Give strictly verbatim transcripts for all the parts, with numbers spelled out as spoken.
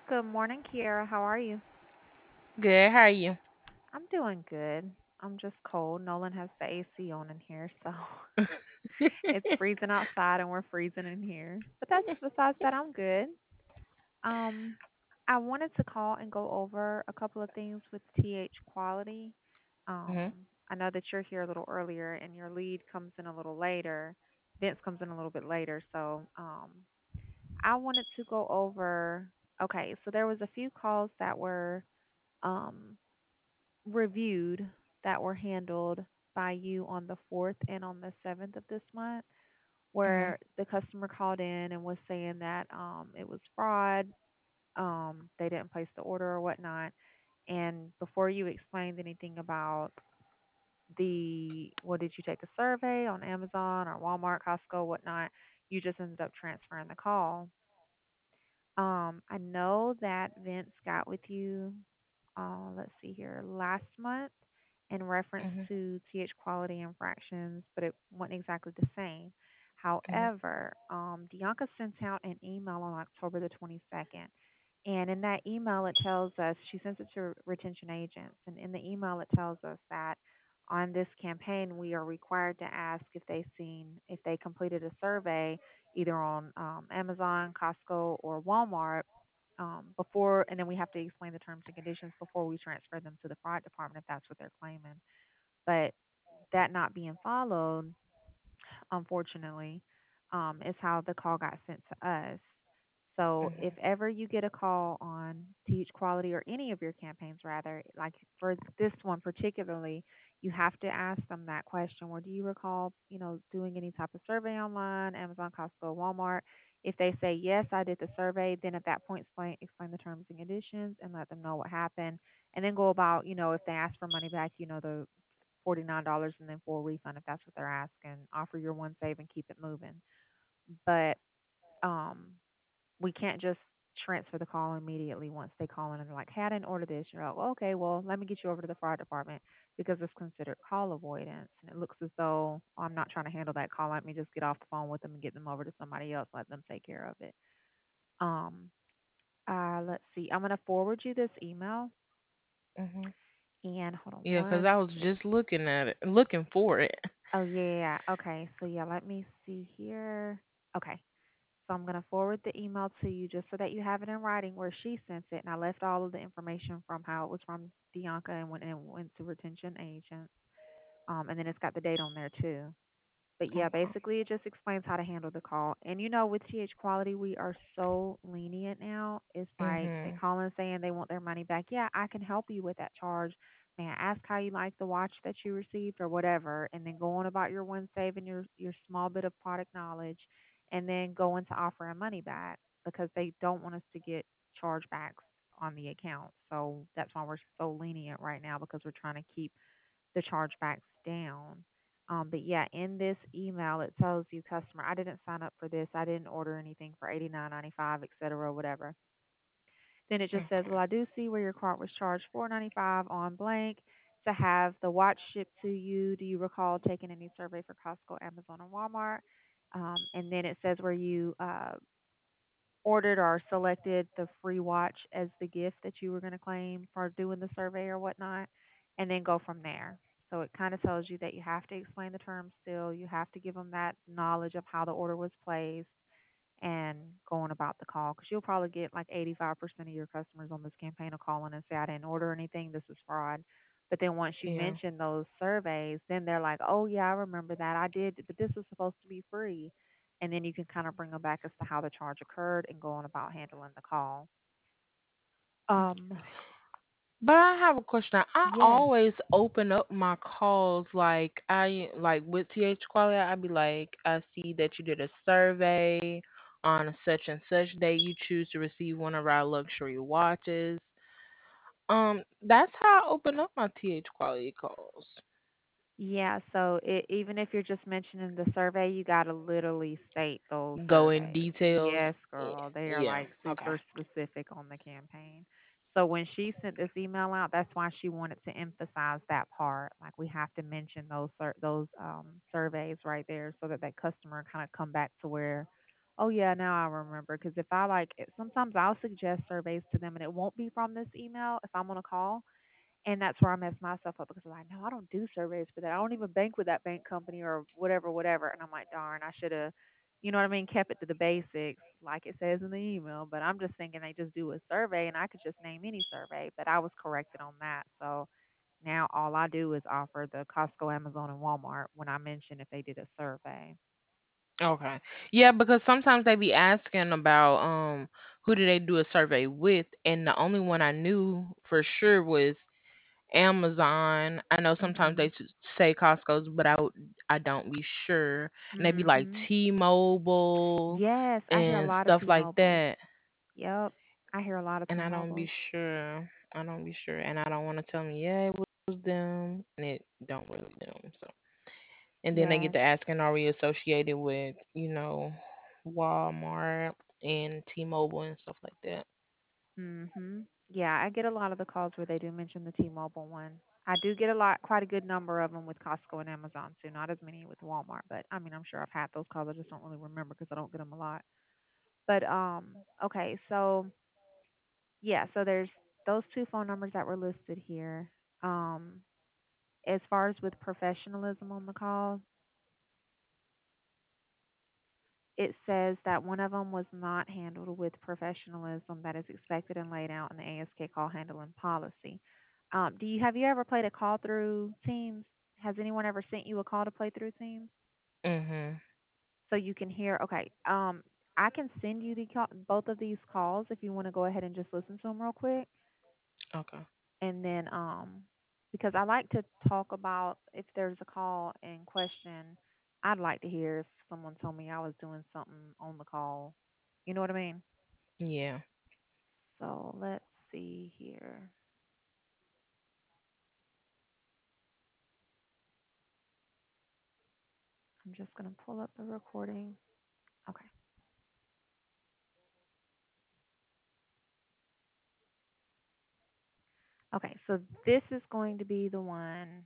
Good morning, Kiara. How are you? Good. How are you? I'm doing good. I'm just cold. Nolan has the A C on in here, so it's freezing outside and we're freezing in here. But that's besides that, I'm good. Um, I wanted to call and go over a couple of things with T H Quality. Um, Mhm. I know that you're here a little earlier and your lead comes in a little later. Vince comes in a little bit later, so um, I wanted to go over. Okay, so there was a few calls that were um reviewed that were handled by you on the fourth and on the seventh of this month, Mhm. where the customer called in and was saying that um, it was fraud, um, they didn't place the order or whatnot. And before you explained anything about the, well, did you take a survey on Amazon or Walmart, Costco, whatnot, you just ended up transferring the call. Um, I know that Vince got with you, uh, let's see here, last month in reference Mhm. to T H quality infractions, but it wasn't exactly the same. Mhm. However, um, Dianca sent out an email on October the twenty-second. And in that email, it tells us, she sends it to retention agents. And in the email, it tells us that on this campaign, we are required to ask if they've seen, if they completed a survey either on um, Amazon, Costco, or Walmart um, before, and then we have to explain the terms and conditions before we transfer them to the fraud department if that's what they're claiming. But that not being followed, unfortunately, um, is how the call got sent to us. So if Mhm. ever you get a call on Teach Quality or any of your campaigns, rather, like for this one particularly, you have to ask them that question. Where do you recall, you know, doing any type of survey online, Amazon, Costco, Walmart? If they say yes, I did the survey, then at that point explain explain the terms and conditions and let them know what happened, and then go about, you know, if they ask for money back, you know, the forty-nine dollars and then full refund if that's what they're asking. Offer your one save and keep it moving. But um, we can't just transfer the call immediately once they call in and they're like, "Hey, I didn't order this." You're like, well, "Okay, well, let me get you over to the fraud department because it's considered call avoidance, and it looks as though oh, I'm not trying to handle that call. Let me just get off the phone with them and get them over to somebody else. Let them take care of it." Um, uh, let's see. I'm gonna forward you this email, Mhm. and hold on Yeah, 'cause one I was sec. just looking at it, looking for it. Oh yeah, yeah, yeah. Okay. So yeah, let me see here. Okay. So I'm going to forward the email to you just so that you have it in writing where she sent it. And I left all of the information from how it was from Bianca and went and went to retention agents. Um, and then it's got the date on there too. But yeah, Okay. basically it just explains how to handle the call. And you know, with T H Quality, we are so lenient now. It's like they Mhm. call and saying they want their money back. Yeah, I can help you with that charge. May I ask how you like the watch that you received or whatever, and then go on about your one save and your your small bit of product knowledge, and then go into offering money back because they don't want us to get chargebacks on the account. So that's why we're so lenient right now because we're trying to keep the chargebacks down. Um, but yeah, in this email, it tells you, customer, I didn't sign up for this. I didn't order anything for eighty nine ninety five, et cetera, whatever. Then it just says, well, Okay. I do see where your cart was charged four ninety five on blank to have the watch shipped to you. Do you recall taking any survey for Costco, Amazon, or Walmart? Um, and then it says where you uh, ordered or selected the free watch as the gift that you were going to claim for doing the survey or whatnot, and then go from there. So it kind of tells you that you have to explain the terms still. You have to give them that knowledge of how the order was placed and going about the call because you'll probably get like eighty-five percent of your customers on this campaign will call in and say, I didn't order anything. This is fraud. But then once you Yeah. mention those surveys, then they're like, oh, yeah, I remember that. I did, but this was supposed to be free. And then you can kind of bring them back as to how the charge occurred and go on about handling the call. Um, But I have a question. I yes. always open up my calls like I like with T H quality. I'd be like, I see that you did a survey on a such and such day. You choose to receive one of our luxury watches. Um, that's how I open up my T H quality calls. Yeah, so it, even if you're just mentioning the survey, you got to literally state those Go in surveys. details. Yes, Yeah. girl, they are Yeah. like Okay. super specific on the campaign. So when she sent this email out, that's why she wanted to emphasize that part. Like we have to mention those sur- those um, surveys right there, so that that customer kind of come back to where Oh yeah, now I remember. Because if I like, it- sometimes I'll suggest surveys to them, and it won't be from this email if I'm on a call, and that's where I mess myself up because I'm like, no, I don't do surveys for that. I don't even bank with that bank company or whatever, whatever. And I'm like, darn, I should have, you know what I mean, kept it to the basics like it says in the email. But I'm just thinking they just do a survey, and I could just name any survey. But I was corrected on that, so now all I do is offer the Costco, Amazon, and Walmart when I mention if they did a survey. Okay. Yeah, because sometimes they be asking about um who did they do a survey with, and the only one I knew for sure was Amazon. I know sometimes they Mhm. s- say Costco's, but I would, I don't be sure. And they be like Mhm. T-Mobile Yes, I hear a and lot of stuff like T-Mobile. that, Yep, I hear a lot of and I don't be T-Mobiles. sure. I don't be sure, and I don't want to tell me yeah it was them, and it don't really them. So, and then they get Yes. to asking are we associated with you know Walmart and T-Mobile and stuff like that. Mhm. Yeah, I get a lot of the calls where they do mention the T-Mobile one. I do get a lot, quite a good number of them with Costco and Amazon too. Not as many with Walmart, but I mean, I'm sure I've had those calls. I just don't really remember because I don't get them a lot. But um, okay, so yeah, so there's those two phone numbers that were listed here. Um, as far as with professionalism on the call, it says that one of them was not handled with professionalism that is expected and laid out in the A S K call handling policy. Um, do you have you ever played a call through Teams? Has anyone ever sent you a call to play through Teams Mhm. so you can hear? Okay, um, I can send you the call, both of these calls if you want to go ahead and just listen to them real quick, Okay. and then um, because I like to talk about if there's a call in question, I'd like to hear if someone told me I was doing something on the call. You know what I mean? Yeah. So let's see here. I'm just going to pull up the recording. Okay. Okay. So this is going to be the one.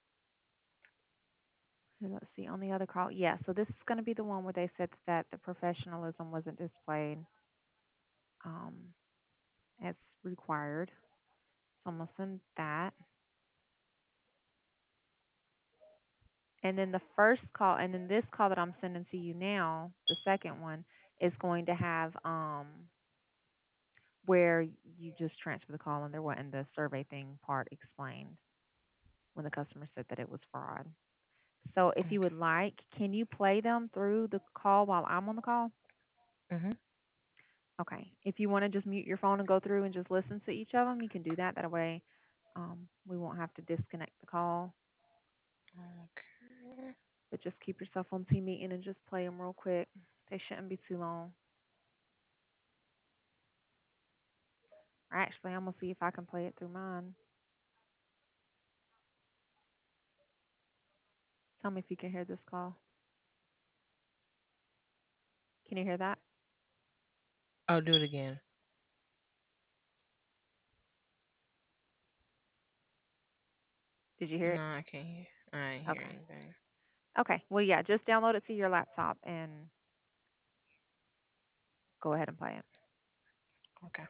Let's see on the other call. Yeah. So this is going to be the one where they said that the professionalism wasn't displayed um, as required. So I'm going to send that. And then the first call, and then this call that I'm sending to you now, the second one, is going to have um, where you just transfer the call and there wasn't the survey thing part explained when the customer said that it was fraud. So if you Okay. would like, can you play them through the call while I'm on the call? Mhm. Okay. If you want to just mute your phone and go through and just listen to each of them, you can do that. That way, um, we won't have to disconnect the call. Okay. But just keep yourself on team meeting and just play them real quick. They shouldn't be too long. Or actually, I'm gonna see if I can play it through mine. Tell me if you can hear this call. Can you hear that? I'll do it again. Did you hear No, it? I can't hear. I ain't hear Okay. anything. Okay. Well, yeah, just download it to your laptop and go ahead and play it. Okay.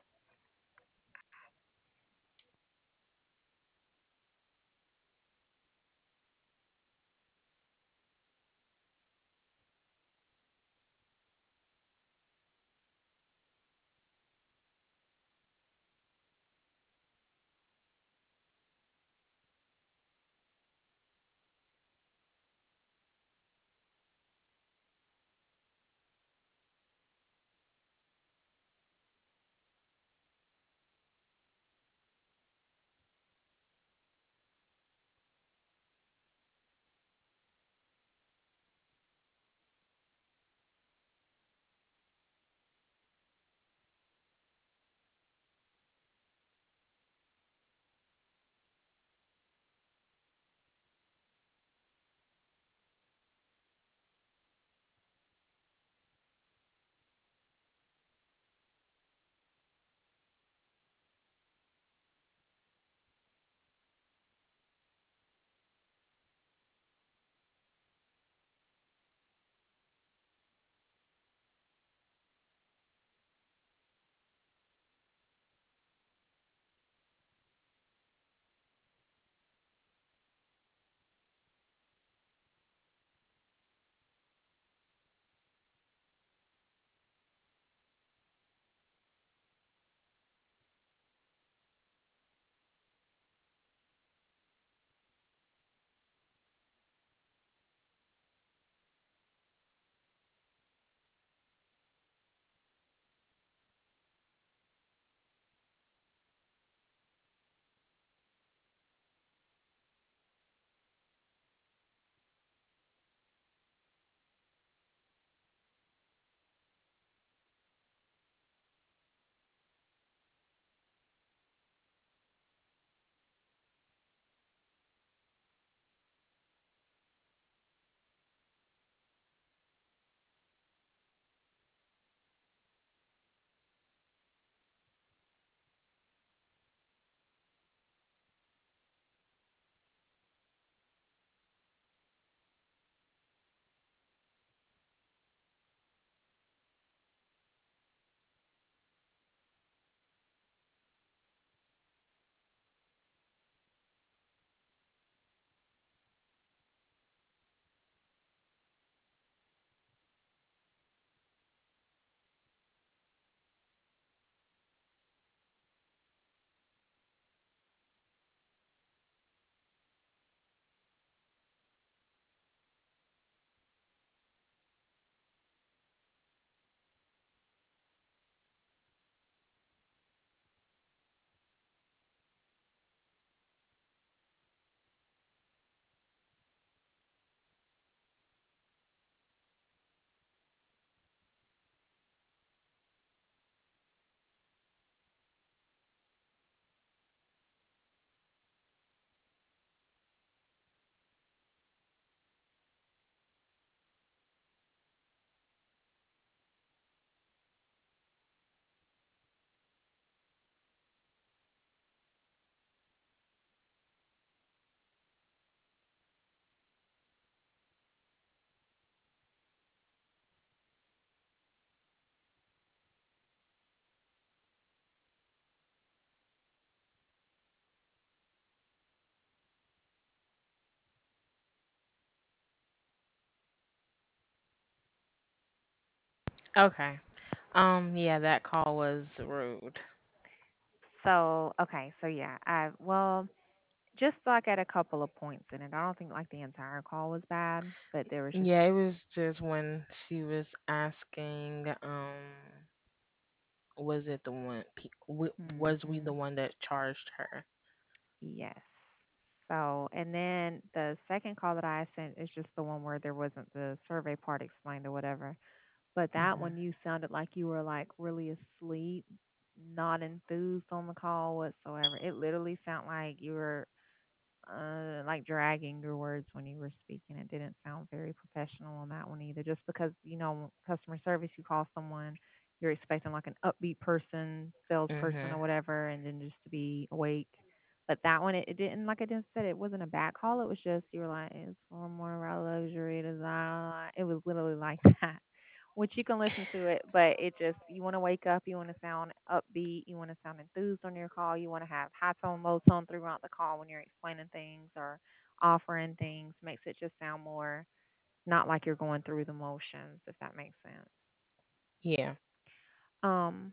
Okay. Um, yeah, that call was rude. So, okay, so yeah, I well, just like at a couple of points in it. I don't think like the entire call was bad, but there was just Yeah, it was just when she was asking, um, was it the one, pe- w- was we the mhm. one that charged her? Yes. So, and then the second call that I sent is just the one where there wasn't the survey part explained or whatever. But that Mhm. one you sounded like you were like really asleep, not enthused on the call whatsoever. It literally sounded like you were uh, like dragging your words when you were speaking. It didn't sound very professional on that one either. Just because you know customer service, you call someone, you're expecting like an upbeat person, salesperson or Mhm. whatever, and then just to be awake. But that one, it, it didn't like I just said, it wasn't a bad call. It was just you were like, it's for more of our luxury design. It was literally like that, which you can listen to it, but it just you want to wake up, you want to sound upbeat, you want to sound enthused on your call, you want to have high tone, low tone throughout the call when you're explaining things or offering things, makes it just sound more not like you're going through the motions, if that makes sense. Yeah. Um,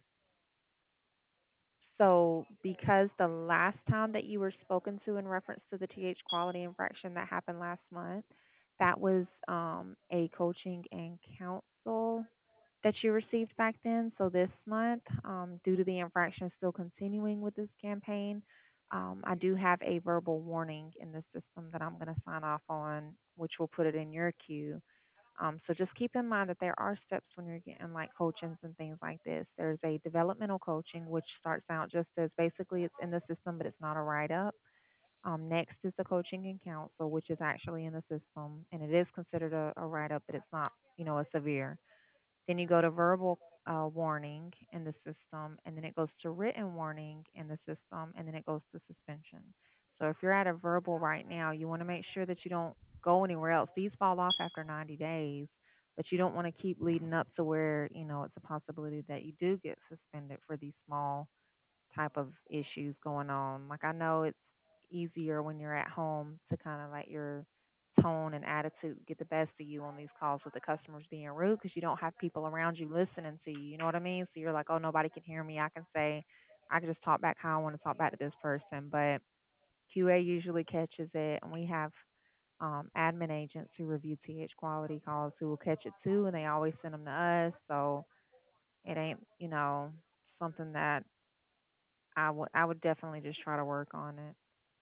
so because the last time that you were spoken to in reference to the T H quality infraction that happened last month, that was um, a coaching and counsel that you received back then. So this month, um, due to the infraction still continuing with this campaign, um, I do have a verbal warning in the system that I'm going to sign off on, which will put it in your queue. Um, so just keep in mind that there are steps when you're getting like coachings and things like this. There's a developmental coaching, which starts out just as basically it's in the system, but it's not a write up. Um, next is the coaching and counsel, which is actually in the system, and it is considered a, a write up, but it's not, you know, a severe. Then you go to verbal uh, warning in the system, and then it goes to written warning in the system, and then it goes to suspension. So if you're at a verbal right now, you want to make sure that you don't go anywhere else. These fall off after ninety days, but you don't want to keep leading up to where, you know, it's a possibility that you do get suspended for these small type of issues going on. Like I know it's easier when you're at home to kind of let your tone and attitude get the best of you on these calls with the customers being rude because you don't have people around you listening to you. You know what I mean? So you're like, oh, nobody can hear me. I can say, I can just talk back how I want to talk back to this person. But Q A usually catches it, and we have um, admin agents who review T H quality calls who will catch it too, and they always send them to us. So it ain't, you know, something that I would I would definitely just try to work on it.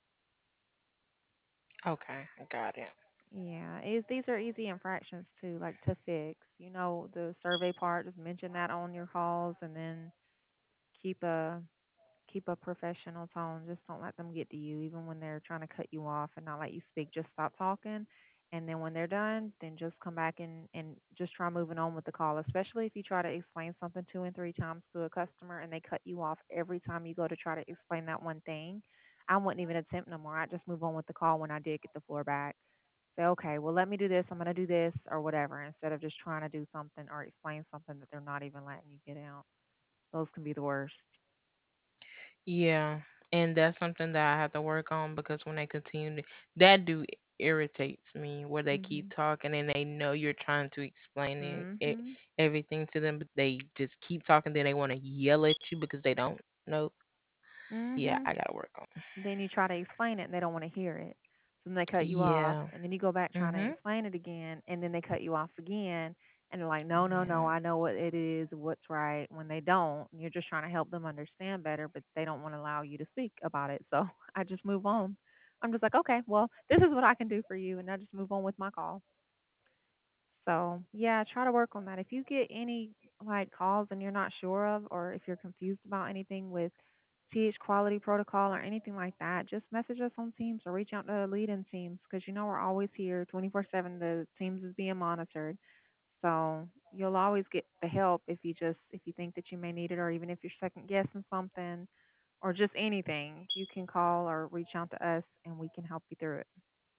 Okay, I got it. Yeah, is these are easy infractions too, like to fix. You know, the survey part, just mention that on your calls, and then keep a keep a professional tone. Just don't let them get to you, even when they're trying to cut you off and not let you speak. Just stop talking, and then when they're done, then just come back and and just try moving on with the call. Especially if you try to explain something two and three times to a customer and they cut you off every time you go to try to explain that one thing. I wouldn't even attempt no more. I just move on with the call when I did get the floor back. Say, okay, well, let me do this. I'm going to do this or whatever, instead of just trying to do something or explain something that they're not even letting you get out. Those can be the worst. Yeah, and that's something that I have to work on because when they continue to, that do irritates me where they keep Mhm. talking and they know you're trying to explain it, it Mhm. everything to them, but they just keep talking. Then they want to yell at you because they don't know. Yeah, Mhm. I gotta work on. Then you try to explain it and they don't want to hear it. So then they cut you off Yeah. and then you go back trying to Mhm. explain it again and then they cut you off again and they're like, "No, no, no, Yeah. I know what it is, what's right." When they don't, you're just trying to help them understand better, but they don't want to allow you to speak about it. So I just move on. I'm just like, "Okay, well, this is what I can do for you." And I just move on with my call. So, yeah, try to work on that. If you get any like calls and you're not sure of, or if you're confused about anything with T H quality protocol or anything like that, just message us on Teams or reach out to lead in Teams because you know we're always here twenty-four seven. The Teams is being monitored. So, you'll always get the help if you just if you think that you may need it or even if you're second guessing something or just anything, you can call or reach out to us and we can help you through it.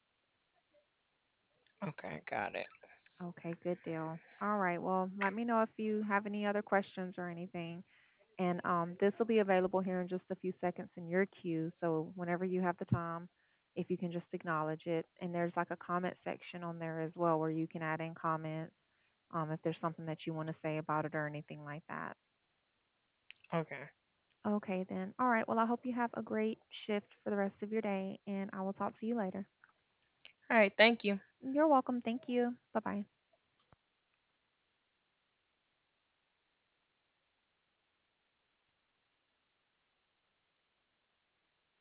Okay, got it. Okay, good deal. All right. Well, let me know if you have any other questions or anything. And um, this will be available here in just a few seconds in your queue. So whenever you have the time, if you can just acknowledge it. And there's like a comment section on there as well where you can add in comments. um, if there's something that you want to say about it or anything like that. Okay. Okay, then. All right. Well, I hope you have a great shift for the rest of your day, and I will talk to you later. All right. Thank you. You're welcome. Thank you. Bye bye.